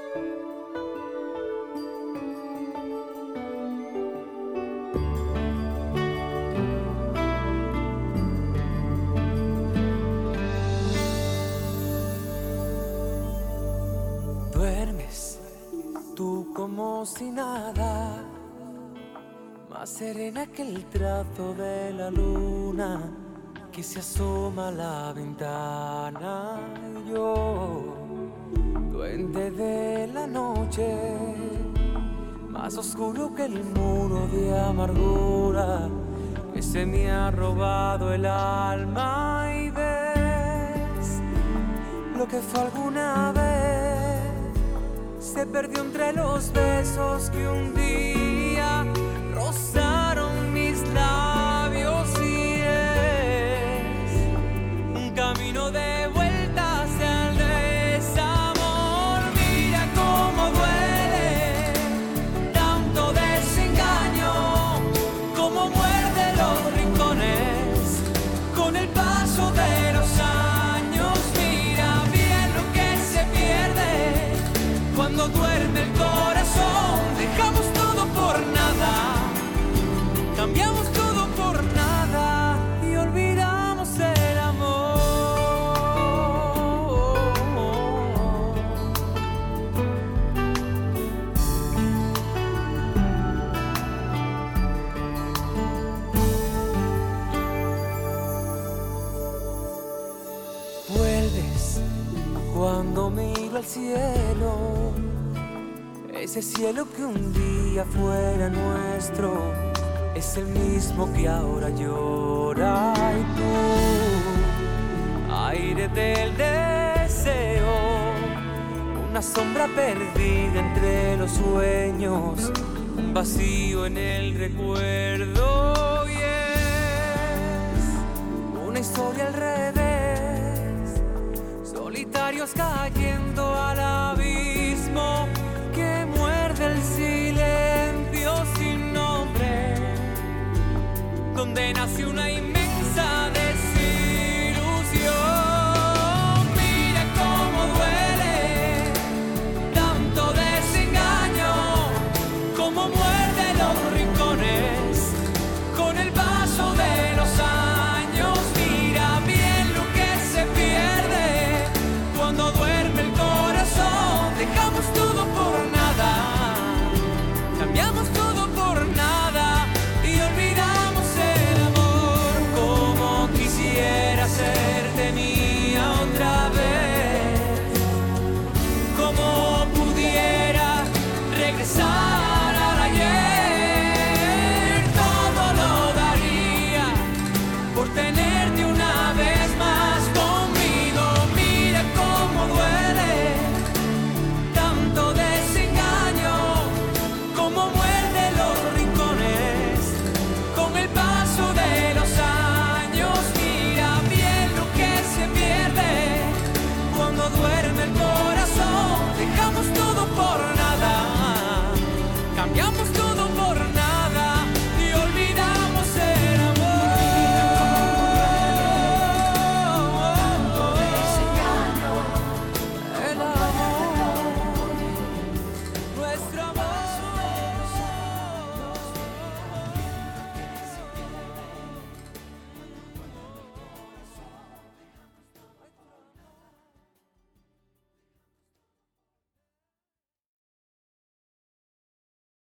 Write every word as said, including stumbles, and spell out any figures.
Duermes tú como si nada, más serena que el trazo de la luna que se asoma a la ventana. Y yo, duende de la noche, más oscuro que el muro de amargura que se me ha robado el alma. Y ves lo que fue alguna vez, se perdió entre los besos que un día rozaron mis labios. Y es un camino de vuelta hacia el desamor. Mira cómo duele tanto desengaño, cómo muerde los rincones con el paso de los años. Mira bien lo que se pierde cuando duerme el corazón. Dejamos todo por nada, cambiamos todo por nada y olvidamos el amor. Vuelves cuando miro al cielo, ese cielo que un día fuera nuestro, es el mismo que ahora llora. Y tú, aire del deseo, una sombra perdida entre los sueños, un vacío en el recuerdo. Y es una historia al revés, solitarios cayendo al abismo que muerde el silencio sin nombre, donde nace una inmensa